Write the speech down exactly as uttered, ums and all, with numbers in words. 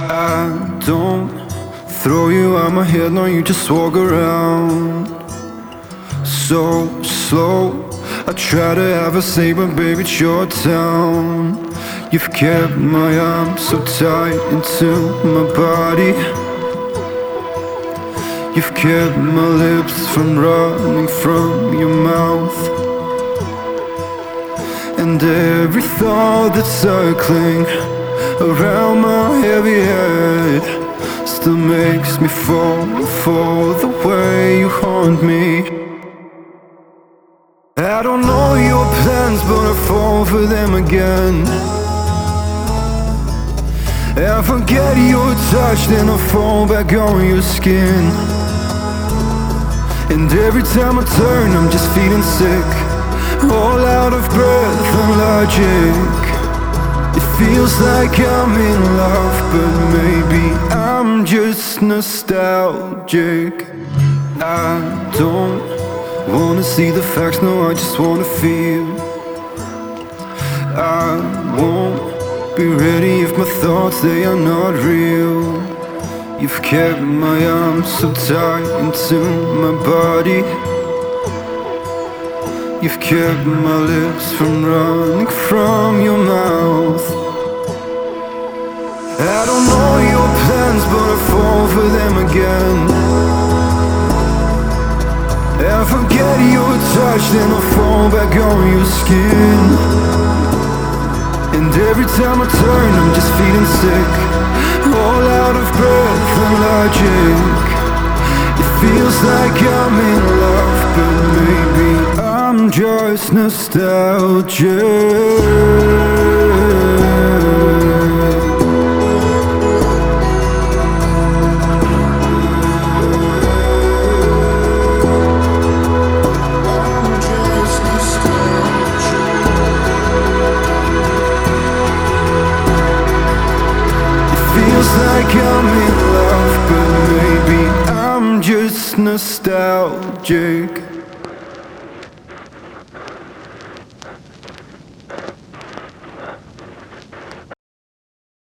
I don't throw you out my head, no, you just walk around so slow. I try to have a say, but baby, it's your town. You've kept my arms so tight into my body. You've kept my lips from running from your mouth. And every thought that's circling around my heavy head still makes me fall for the way you haunt me. I don't know your plans, but I fall for them again. I forget your touch, then I fall back on your skin. And every time I turn, I'm just feeling sick, all out of breath and logic. It feels like I'm in love, but maybe I'm just nostalgic. I don't wanna see the facts, no, I just wanna feel. I won't be ready if my thoughts, they are not real. You've kept my arms so tight into my body. You've kept my lips from running from your mouth. I don't know your plans, but I fall for them again. I forget your touch, then I fall back on your skin. And every time I turn, I'm just feeling sick, all out of breath and logic. It feels like I'm in love, but maybe I'm just nostalgic. Feels like I'm in love, but maybe I'm just nostalgic.